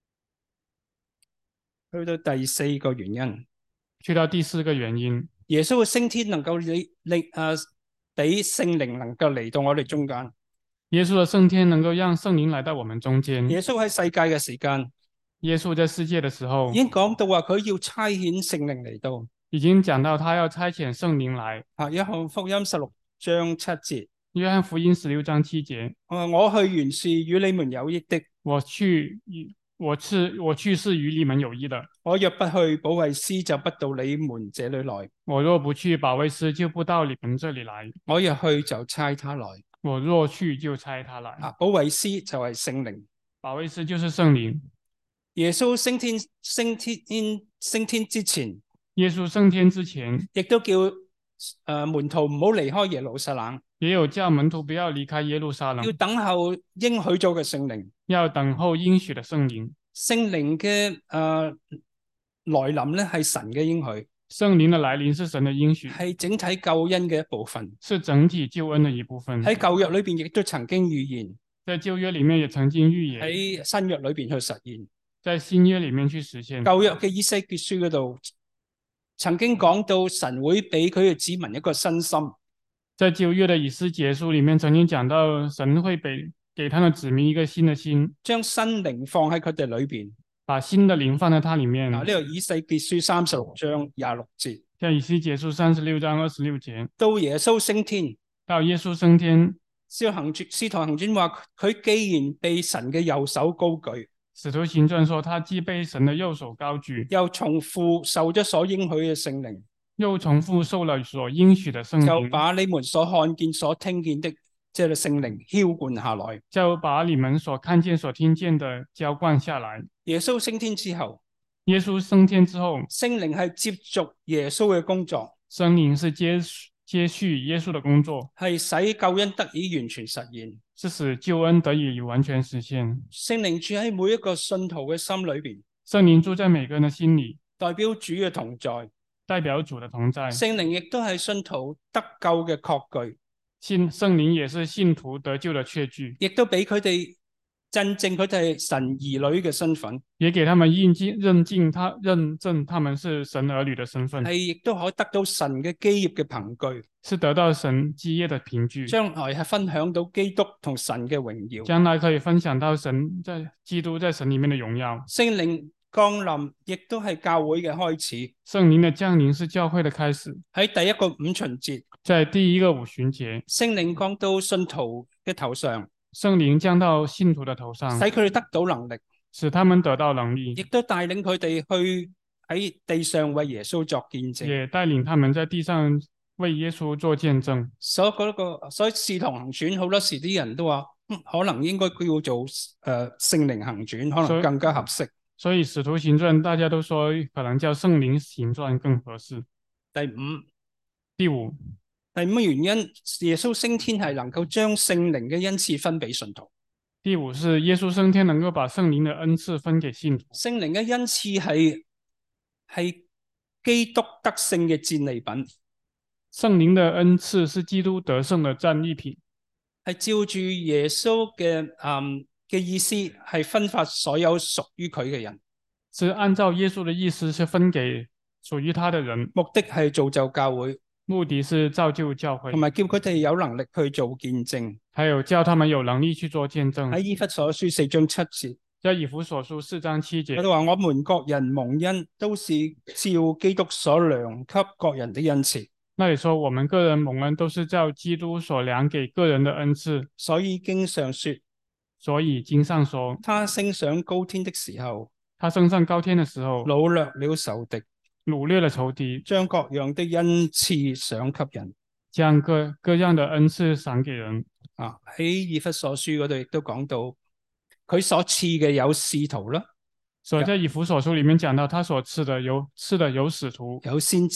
去到第四個原因， 去到第四個原因， 耶穌嘅升天能夠嚟嚟誒，俾聖靈能夠嚟到我哋中間。 耶穌的升天能夠讓聖靈來到我們中間。 耶穌喺世界嘅時間， 耶穌在世界的時候已經講到話佢要差遣聖靈嚟到。 已經講到他要差遣聖靈來。 啊，約翰福音十六章七節， 約翰福音十六章七節， 我我去原是與你們有益的， 我去我是我去是與你們有益的。 我若不去，保惠師就不到你們這裡來； 我若不去，保惠師就不到你們這裡來。 我若去，就差他來。 我若去，就差他來。 啊，保惠師就係聖靈， 保惠師就是聖靈。 耶穌升天升天升天之前， 耶穌升天之前， 亦都叫誒、呃、門徒唔好離開耶路撒冷， 也有叫門徒不要離開耶路撒冷， 要等候應許咗嘅聖靈。 要等候應許的聖靈。 聖靈嘅誒來臨咧係神嘅應許， 聖靈的來臨是神的應許， 係整體救恩嘅一部分， 是整體救恩的一部分。 喺舊約裏邊亦都曾經預言， 在舊約裡面也曾經預言， 喺新約裏邊去實現。 在新約裡面去實現。 舊約嘅以西結書嗰度曾經講到神會俾佢嘅子民一個新心。 在舊約的以斯結書裡面曾經講到神會俾給他的子民一個新的心， 將新靈放喺佢哋裏邊， 把新的靈放在他裡面。 嗱，呢個以西結書三十六章廿六節， 在以斯結書三十六章二十六節， 到耶穌升天， 到耶穌升天， 使徒行傳使徒行傳話佢既然被神嘅右手高舉， 使徒行傳說他既被神的右手高舉， 又從父受咗所應許嘅聖靈， 又從父受了所應許的聖靈， 就把你們所看見所聽見的即係聖靈澆灌下來， 就把你們所看見所聽見的澆灌下來。 耶穌升天之後， 耶穌升天之後， 聖靈係接續耶穌嘅工作， 聖靈是接接續耶穌的工作， 係使救恩得以完全實現， 是使救恩得以完全實現。 聖靈住喺每一個信徒嘅心裏邊， 聖靈住在每個人的心裏， 代表主嘅同在， 代表主的同在。 聖靈亦都係信徒得救嘅確據， 信聖靈也是信徒得救的確據， 亦都俾佢哋真正佢哋係神兒女嘅身份， 也給他們認證認證他認證他們是神兒女的身份， 係亦都可以得到神嘅基業嘅憑據， 是得到神基業的憑據， 將來係分享到基督同神嘅榮耀， 將來可以分享到神在基督在神裏面的榮耀。 聖靈降臨亦都係教會嘅開始， 聖靈的降臨是教會的開始。 喺第一個五旬節， 在第一個五旬節， 聖靈降到信徒嘅頭上， 聖靈降到信徒的頭上， 使佢哋得到能力， 使他們得到能力， 亦都帶領佢哋去喺地上為耶穌作見證， 也帶領他們在地上為耶穌做見證。 所以嗰個所以使徒行傳好多時啲人都話、嗯，可能應該叫做誒聖靈行傳，可能更加合適。 所以使徒行傳大家都說可能叫聖靈行傳更合適。 第五， 第五， 第五個原因，耶穌升天係能夠將聖靈嘅恩賜分俾信徒。 第五是耶穌升天能夠把聖靈的恩賜分給信徒。 聖靈嘅恩賜係係基督得勝嘅戰利品。 聖靈的恩賜是基督得勝的戰利品， 係照住耶穌嘅嗯嘅意思，係分發所有屬於佢嘅人。 是按照耶穌的意思，是分給屬於他的人， 目的係造就教會， 目的是造就教會， 同埋叫佢哋有能力去做見證， 還有叫他們有能力去做見證。 喺以弗所書四章七節， 在以弗所書四章七節， 佢哋話我們各人蒙恩，都是照基督所量給各人的恩賜。 那裡說我們個人蒙恩都是照基督所量給個人的恩賜， 所以經上說， 所以經上說， 他升上高天的時候， 他升上高天的時候， 擄掠了仇敵， 擄掠了仇敵， 將各樣的恩賜賞給人。 將各各樣的恩賜賞給人。 啊，喺以弗所書嗰度亦都講到，佢所賜嘅有使徒啦， 所以在以弗所書裡面講到，他所賜的有賜的有使徒， 有先知啦，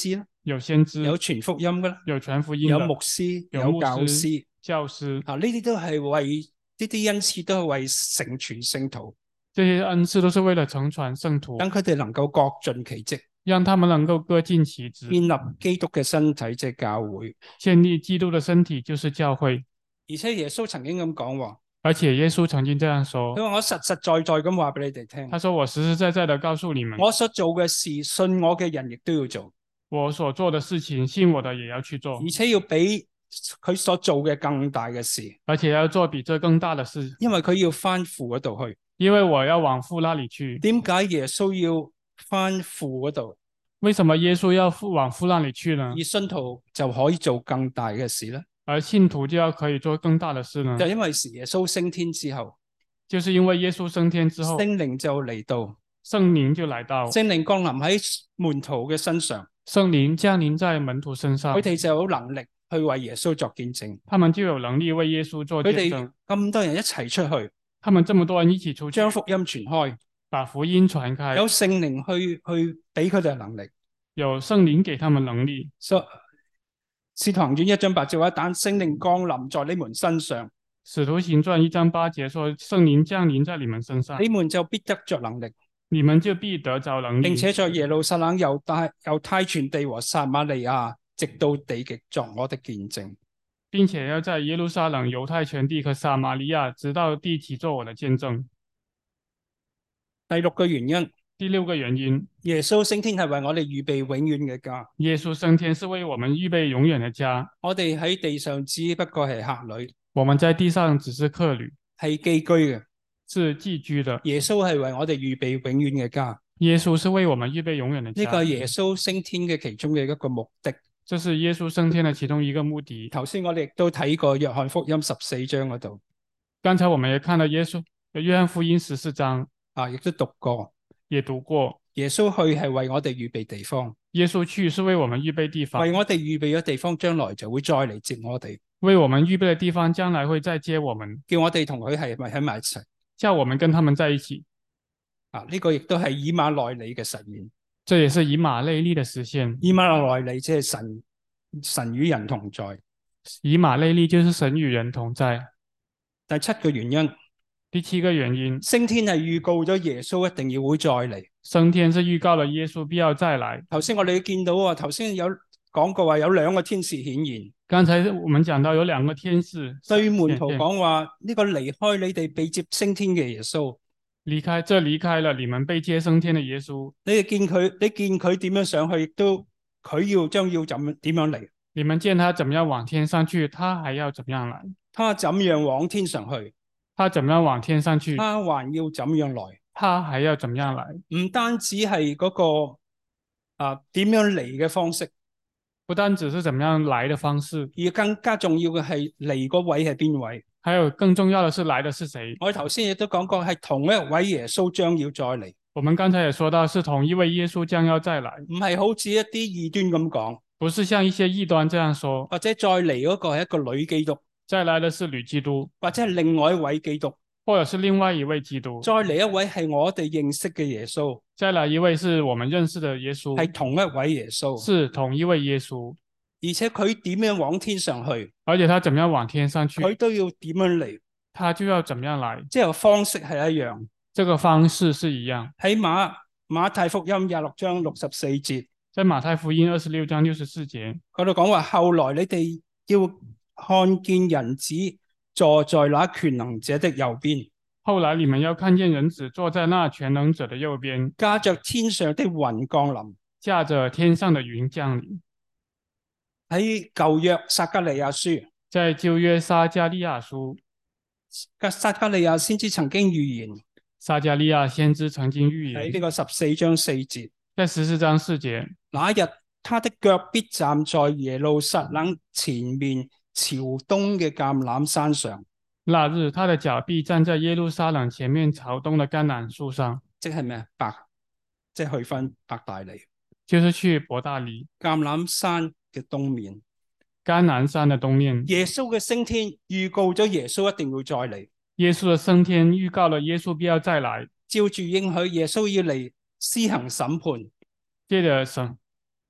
有先知， 有傳福音嘅啦， 有傳福音有的， 牧師， 有牧有教師、 師。 教師， 啊，呢啲都係為呢啲恩賜都係為成全聖徒， 這些恩賜都是為了成全聖徒， 等佢哋能夠各盡其職， 讓他們能夠各盡其職， 建立基督嘅身體，即係教會。 建立基督的身體就是教會。 而且耶穌曾經咁講喎， 而且耶穌曾經這樣說， 佢話我實實在在咁話俾你哋聽， 他說我實實在在的告訴你們， 我所做嘅事，信我嘅人亦都要做， 我所做的事情，信我的也要去做， 而且要比佢所做嘅更大嘅事， 而且要做比這更大的事， 因為佢要翻父嗰度去。 因為我要往父那裏去。 點解耶穌要翻父嗰度？ 為什麼耶穌要父往父那裏去呢？ 而信徒就可以做更大嘅事咧？ 而信徒就要可以做更大的事呢？ 就因為耶穌升天之後， 就是因為耶穌升天之後， 聖靈就嚟到， 聖靈就來到， 聖靈降臨喺門徒嘅身上， 聖靈降臨在門徒身上， 佢哋就有能力去為耶穌作見證， 他們就有能力為耶穌做見佢哋證。 咁多人一齊出去， 他們這麼多人一起出去， 將福音傳開， 把福音傳開， 有聖靈去去俾佢哋能力， 有聖靈給他們能力。 所以使徒行傳一章八節話，但聖靈降臨在你們身上， 使徒行傳一章八節說，聖靈降臨在你們身上， 你們就必得着能力， 你們就必得着能力， 並且在耶路撒冷、猶大、猶太全地和撒瑪利亞，直到地極作我的見證， 並且要在耶路撒冷、猶太全地和撒瑪利亞，直到地極做我的見證。 第六個原因， 第六個原因， 耶穌升天係為我哋預備永遠嘅家。 耶穌升天是為我們預備永遠的家。 我哋喺地上只不過係客旅， 我們在地上只是客旅， 係寄居嘅。 是寄居的。 耶穌係為我哋預備永遠嘅家。 耶穌是為我們預備永遠的家。 呢個係耶穌升天嘅其中嘅一個目的。 這是耶穌升天的其中一個目的。 頭先我哋亦都睇過約翰福音十四章嗰度。 剛才我們也看到耶穌約翰福音十四章啊，亦都讀過， 也讀過。 耶穌去係為我哋預備地方。 耶穌去是為我們預備地方， 為我哋預備咗地方，將來就會再嚟接我哋。 為我們預備的地方，將來會再接我們， 叫我哋同佢係咪喺埋一齊？ 叫我們跟他們在一起。 啊，呢、這個亦都係以馬內利嘅實現。 這也是以馬內利的實現。 以馬內利即係神神與人同在。 以馬內利就是神與人同在。 第七個原因。 第七個原因， 升天係預告咗耶穌一定要會再嚟。 升天是預告了耶穌必要再來。 頭先我哋見到啊，頭先有講過話有兩個天使顯現。 剛才我們講到有兩個天使對門徒講話，呢個離開你哋被接升天嘅耶穌， 離開這離開了你們被接升天的耶穌。 你哋見佢，你見佢點樣上去，亦都佢要將要怎點樣嚟？ 你們見他怎麼樣往天上去，他還要怎麼樣來？ 他怎樣往天上去？ 他怎麼樣往天上去？ 他還要怎樣來？ 他還要怎麼樣來？ 唔單止係嗰、那個啊點樣嚟嘅方式， 不單只是怎麼樣來的方式， 而更加重要嘅係嚟嗰位係邊位？ 還有更重要的是來的是誰？ 我哋頭先亦都講過，係同一位耶穌將要再嚟。 我們剛才也說到，是同一位耶穌將要再來， 唔係好似一啲異端咁講， 不是像一些異端這樣說， 或者再嚟嗰個係一個女基督。 再來的是女基督， 或者係另外一位基督， 或者是另外一位基督。 再嚟一位係我哋認識嘅耶穌， 再來一位是我們認識的耶穌， 係同一位耶穌， 是同一位耶穌。 而且佢點樣往天上去， 而且他怎麼樣往天上去， 佢都要點樣嚟， 他就要怎麼樣來， 即係方式係一樣， 這個方式是一樣。 喺馬馬太福音廿六章六十四節， 在馬太福音二十六章六十四節嗰度講話，後來你哋要看見人子坐在那權能者的右邊。 後來你們要看見人子坐在那權能者的右邊， 駕着天上的雲降臨。 駕着天上的雲降臨。 喺舊約撒迦利亞書， 在舊約撒迦利亞書， 撒迦利亞先知曾經預言， 撒迦利亞先知曾經預言喺呢個十四章四節， 在十四章四節， 那日他的腳必站在耶路撒冷前面朝東嘅橄欖山上。 那日他的腳必站在耶路撒冷前面朝東的橄欖樹上， 即係咩？伯，即係去翻伯大尼， 就是去伯大尼。 橄欖山嘅東面， 橄欖山的東面。 耶穌嘅升天預告咗耶穌一定會再嚟。 耶穌的升天預告了耶穌必要再來， 照住應許，耶穌要嚟施行審判。 接着審，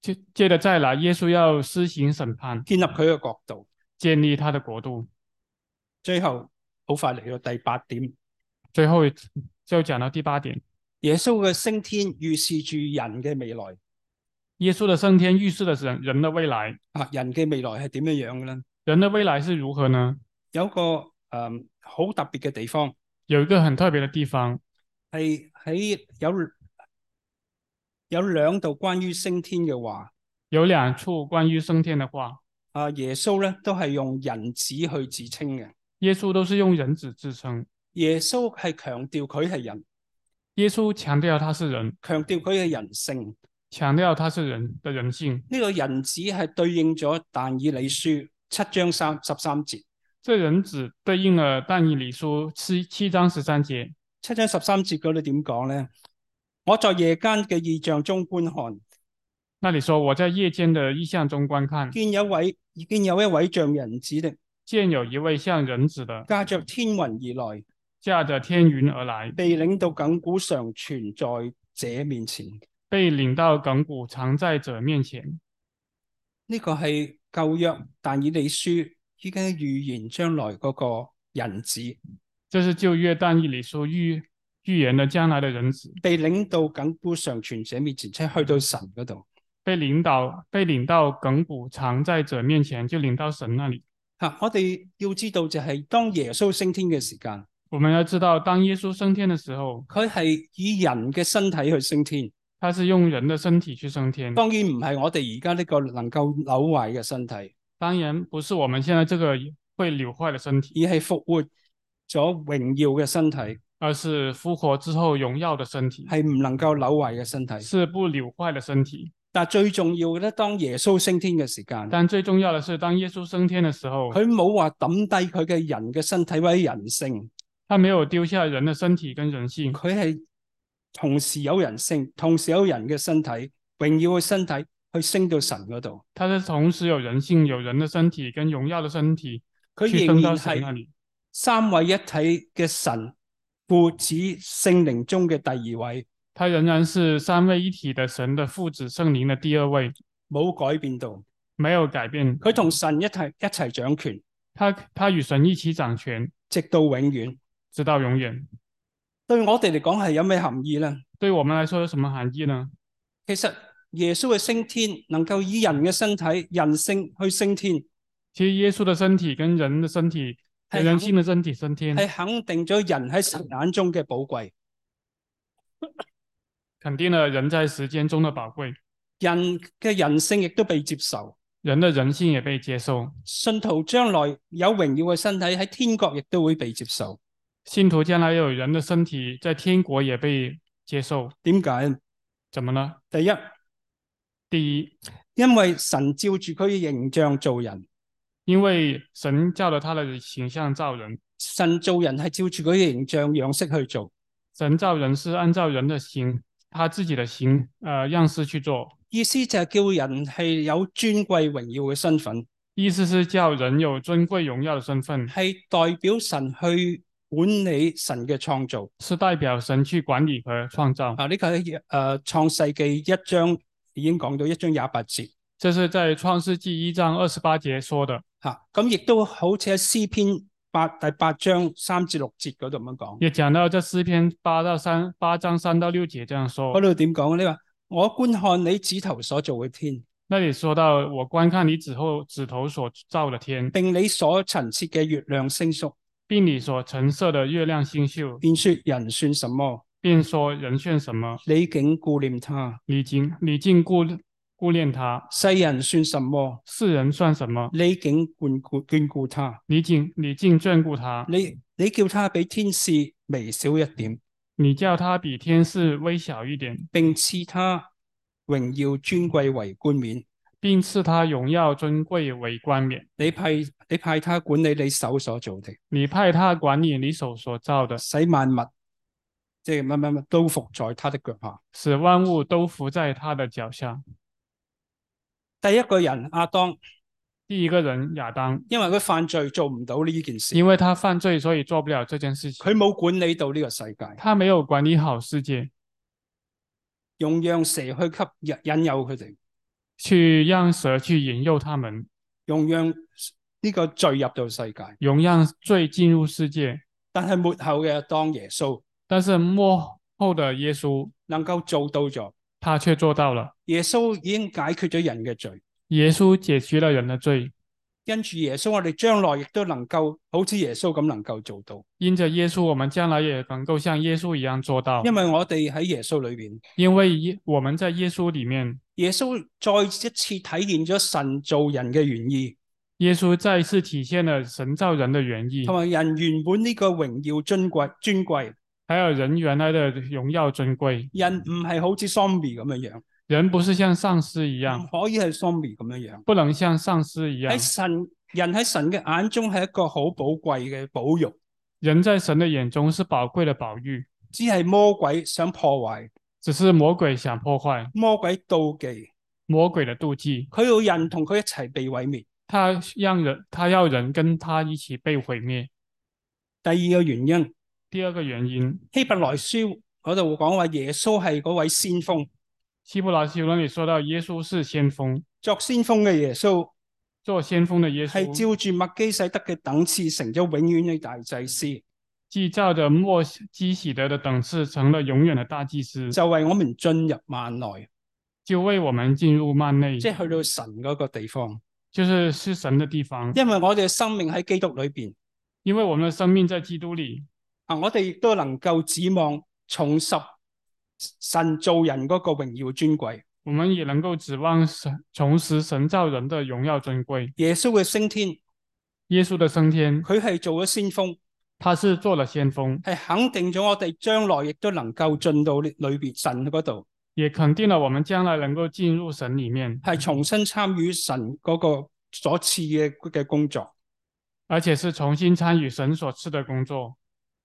接接着再來，耶穌要施行審判， 建立佢嘅國度。 建立他的國度。 最後好快嚟到第八點， 最後就講到第八點， 耶穌嘅升天預示住人嘅未來。 耶穌的升天預示的是人人的未來。 啊，人嘅未來係點樣樣嘅咧？ 人的未來是如何呢？ 有個誒好特別嘅地方， 有一個很特別的地方， 係喺有有兩度關於升天嘅話。 有兩處關於升天的話。 啊，耶穌咧都係用人子去自稱嘅。 耶穌都是用人子自稱。 耶穌係強調佢係人， 耶穌強調他是人， 強調佢嘅人性， 強調他是人的人性。 呢個人子係對應咗但以理書七章三十三節。 這人子對應了但以理書七七章十三節。 七章十三節嗰度點講咧？我在夜間嘅異象中觀看， 那你說我在夜間的異象中觀看， 見有位見有一位像人子的， 見有一位像人子的， 駕着天雲而來， 駕着天雲而來， 被領到亙古常存在者面前。 被領到亙古常在者面前。 呢個係舊約但以理書已經預言將來嗰個人子。 這是舊約但以理書預預言了將來的人子， 被領到亙古常存者面前，即係去到神嗰度。 被領導被領到亙古常在者面前，就領到神那裡。 吓、啊，我哋要知道就係當耶穌升天嘅時間， 我們要知道當耶穌升天的時候， 佢係以人嘅身體去升天。 他是用人的身體去升天。 當然唔係我哋而家呢個能夠扭壞嘅身體， 當然不是我們現在這個會扭壞的身體， 而係復活咗榮耀嘅身體， 而是復活之後榮耀的身體， 係唔能夠扭壞嘅身體， 是不扭壞的身體。 但最重要嘅咧，當耶穌升天嘅時間， 但最重要的是當耶穌升天的時候， 佢冇話抌低佢嘅人嘅身體或者人性， 他沒有丟下人的身體跟人性， 佢係同時有人性，同時有人嘅身體，榮耀嘅身體去升到神嗰度。 他是同時有人性、有人的身體跟榮耀的身體， 佢去升到仍然神那裡。 係三位一體嘅神父子聖靈中嘅第二位， 他仍然是三位一體的神的父子聖靈的第二位， 冇改變到。 沒有改變。 佢同神一齊一齊掌權， 他他與神一起掌權， 直到永遠。 直到永遠。 對我哋嚟講係有咩含義呢？ 對我們來說有什麼含義呢？ 其實耶穌嘅升天能夠以人嘅身體、人性去升天， 其實耶穌的身體跟人的身體、人性的身體升天， 係肯定咗人喺神眼中嘅寶貴， 肯定了人在時間中的寶貴。 人嘅人性亦都被接受， 人的人性也被接受。 信徒將來有榮耀嘅身體喺天國亦都會被接受。 信徒將來有人的身體在天國也被接受。 點解？ 怎麼呢？ 第一， 第一， 因為神照住佢嘅形象做人， 因為神照着他的形象造人， 神做人係照住佢嘅形象樣式去做。 神造人是按照人的形，他自己的形，呃，樣式去做。 意思就係叫人係有尊貴榮耀嘅身份， 意思是叫人有尊貴榮耀的身份， 係代表神去管理神嘅創造， 是代表神去管理和創造。 啊，呢個喺誒創世記一章已經講到一章廿八節， 這是在創世紀一章二十八節說的。 吓，咁亦都好似喺詩篇八第八章三至六節嗰度咁樣講。 也講到這詩篇八到三八章三到六節這樣說。 嗰度點講？你話我觀看你指頭所造嘅天， 那裡說到我觀看你指後指頭所造的天， 並你所陳設嘅月亮星宿， 並你所陳設的月亮星宿， 便說人算什麼？ 便說人算什麼？ 你竟顧念他， 你竟你竟顧顧念他。 世人算什麼？ 世人算什麼？ 你竟眷顧眷顧他， 你竟你竟眷顧他。 你你叫他比天使微小一點， 你叫他比天使微小一點， 並賜他榮耀尊貴為冠冕， 並賜他榮耀尊貴為冠冕。 你派你派他管理你手所做的， 你派他管理你手所造的， 使萬物即係乜乜乜都服在他的腳下， 使萬物都服在他的腳下。 第一個人亞當， 第一個人亞當， 因為佢犯罪做唔到呢件事， 因為他犯罪所以做不了這件事情。 佢冇管理到呢個世界， 他沒有管理好世界， 用讓蛇去吸引引誘佢哋， 去讓蛇去引誘他們， 容讓呢個罪入到世界。 容讓罪進入世界。 但係末後嘅當耶穌， 但是末後的耶穌能夠做到咗， 他卻做到了。 耶穌已經解決咗人嘅罪， 耶穌解決了人的罪。 因住耶穌，我哋將來亦都能夠好似耶穌咁能夠做到。 因着耶穌，我們將來也能夠像耶穌一樣做到。 因為我哋喺耶穌裏邊， 因為我們在耶穌裏面， 耶穌再一次體現咗神造人嘅原意。 耶穌再一次體現了神造人的原意， 同埋人原本呢個榮耀尊貴尊貴， 還有人原來的榮耀尊貴。 人唔係好似 zombie 咁樣樣， 人不是像喪屍一樣， 唔可以係 zombie 咁樣樣， 不能像喪屍一樣。 喺神人喺神嘅眼中係一個好寶貴嘅保育， 人在神的眼中是寶貴的寶玉， 只係魔鬼想破壞， 只是魔鬼想破壞， 魔鬼妒忌， 魔鬼的妒忌， 佢要人同佢一齊被毀滅。 他讓人，他要人跟他一起被毀滅。 第二個原因， 第二個原因， 希伯來書嗰度講話耶穌係嗰位先鋒， 希伯來書那裏說到耶穌是先鋒， 作先鋒嘅耶穌， 做先鋒的耶穌係照住麥基洗德嘅等次成咗永遠嘅大祭司， 既照着末基洗德的等次成了永遠的大祭司， 就為我們進入幔內， 就為我們進入幔內， 即係去到神嗰個地方。 就是是神的地方。 因為我哋嘅生命喺基督裏邊， 因為我們的生命在基督裏， 啊，我哋亦都能夠指望重拾神造人嗰個榮耀尊貴。 我們也能夠指望神重拾神造人的榮耀尊貴。 耶穌嘅升天， 耶穌的升天， 佢係做咗先鋒， 他是做了先鋒， 係肯定咗我哋將來亦都能夠進到裏邊神嗰度， 也肯定了我們將來能夠進入神裏面， 係重新參與神嗰個所賜嘅嘅工作， 而且是重新參與神所賜的工作。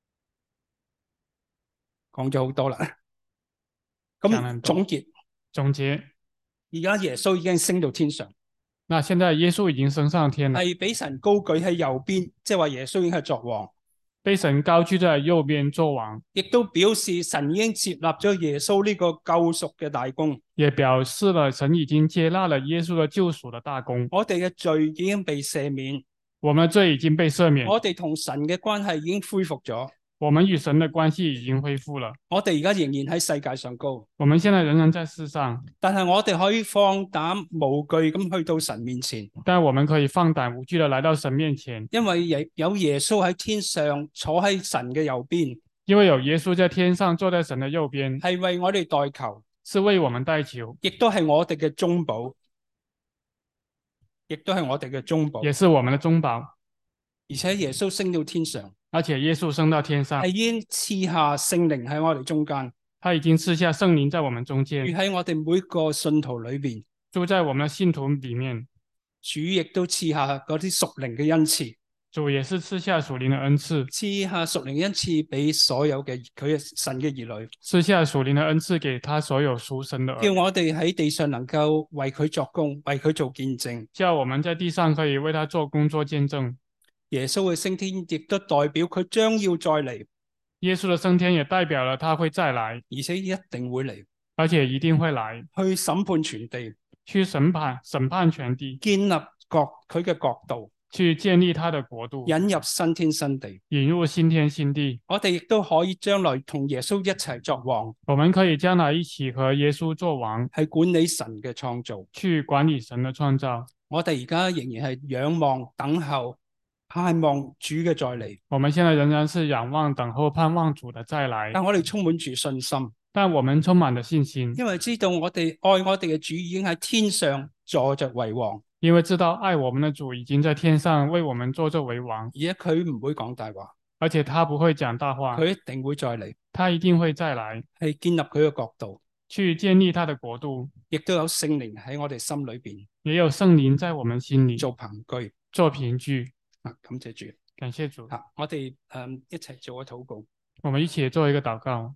講咗好多啦，咁總結總結， 而家耶穌已經升到天上， 那現在耶穌已經升上天了， 係俾神高舉喺右邊，即係話耶穌已經係作王。 被神高舉在右邊作王， 亦都表示神已經接納咗耶穌呢個救贖嘅大功， 也表示了神已經接納了耶穌的救贖的大功。 我哋嘅罪已經被赦免， 我們的罪已經被赦免， 我哋同神嘅關係已經恢復咗， 我們與神的關係已經恢復了。 我哋而家仍然喺世界上高， 我們現在仍然在世上， 但係我哋可以放膽無懼咁去到神面前， 但我們可以放膽無懼地來到神面前， 因為有耶穌喺天上坐喺神嘅右邊， 因為有耶穌在天上坐在神的右邊， 係為我哋代求， 是為我們代求， 亦都係我哋嘅中保，亦都係我哋嘅中保， 也是我們的中保。 而且耶穌升到天上， 而且耶穌升到天上， 係已經賜下聖靈喺我哋中間， 他已經賜下聖靈在我們中間， 住喺我哋每個信徒裏邊， 住在我們的信徒裏面。 主亦都賜下嗰啲屬靈嘅恩賜， 主也是賜下屬靈的恩賜， 賜下屬靈恩賜俾所有嘅佢嘅神嘅兒女， 賜下屬靈的恩賜給他所有屬神的兒女， 叫我哋喺地上能夠為佢作工，為佢做見證。 叫我們在地上可以為他做工作見證。 耶穌嘅升天亦都代表佢將要再嚟， 耶穌的升天也代表了他會再來， 而且一定會嚟， 而且一定會來， 去審判全地， 去審判審判全地， 建立國佢嘅國度， 去建立他的國度， 引入新天新地。 引入新天新地。 我哋亦都可以將來同耶穌一齊作王， 我們可以將來一起和耶穌作王， 係管理神嘅創造。 去管理神的創造。 我哋而家仍然係仰望等候，盼望主嘅再嚟。 我們現在仍然是仰望等候盼望主的再來， 但我哋充滿住信心， 但我們充滿了信心， 因為知道我哋愛我哋嘅主已經喺天上坐着為王， 因為知道愛我們的主已經在天上為我們坐着為王， 而且佢唔會講大話， 而且他不會講大話， 佢一定會再嚟， 他一定會再來， 係建立佢嘅國度， 去建立他的國度， 亦都有聖靈喺我哋心裏邊也有聖靈在我們心裏做憑據。 做憑據。 啊，感謝主， 感謝主。 啊，我哋誒、嗯、一齊做個禱告。 我們一起做一個禱告。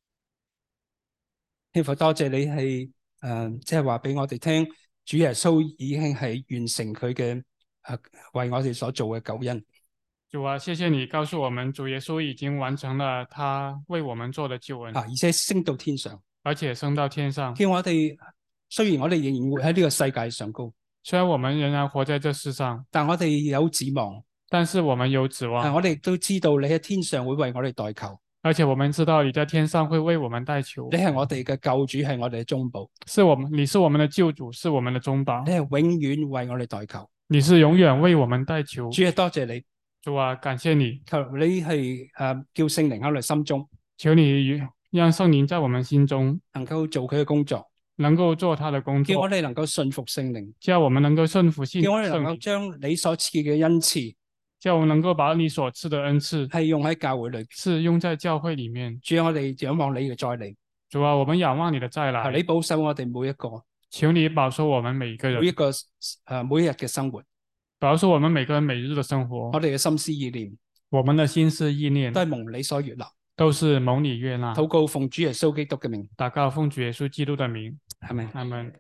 天父，多謝你係誒，即係話俾我哋聽，主耶穌已經係完成佢嘅誒為我哋所做嘅救恩。 主啊，謝謝你告訴我們，主耶穌已經完成了他為我們做的救恩， 啊，而且升到天上， 而且升到天上， 叫我哋雖然我哋仍然活喺呢個世界上高， 雖然我們仍然活在這世上， 但我哋有指望。 但是我們有指係望， 我哋亦都知道你喺天上會為我哋代求， 而且我們知道你在天上會為我們代求你。係我哋嘅救主，係我哋嘅中保， 是我們，你是我們的救主，是我們的中保你，係永遠為我哋代求。 你是永遠為我們代求。 主啊，多謝你， 主啊，感謝你， 求你係誒叫聖靈喺我哋心中求你讓聖靈在我們心中能夠做佢嘅工作， 能夠做他的工叫我作， 哋能夠信服聖靈， 叫我們能夠順服信叫我哋能夠聖靈， 將你所賜嘅恩賜叫我們能夠把你所賜的恩賜係用喺教會裏。 是用在教會裡面。 主啊，我哋仰望你嘅再嚟， 主啊，我們仰望你的再來， 求你保守我哋每一個求你保守我們每一個人， 每一個誒每一日嘅生活， 保守我們每個人每日的生活， 我哋嘅心思意念我們的心思意念都係蒙你所悅納。 都是蒙你悅納。 禱告奉主耶穌基督嘅名， 禱告奉主耶穌基督的名， 係咪？ 阿門。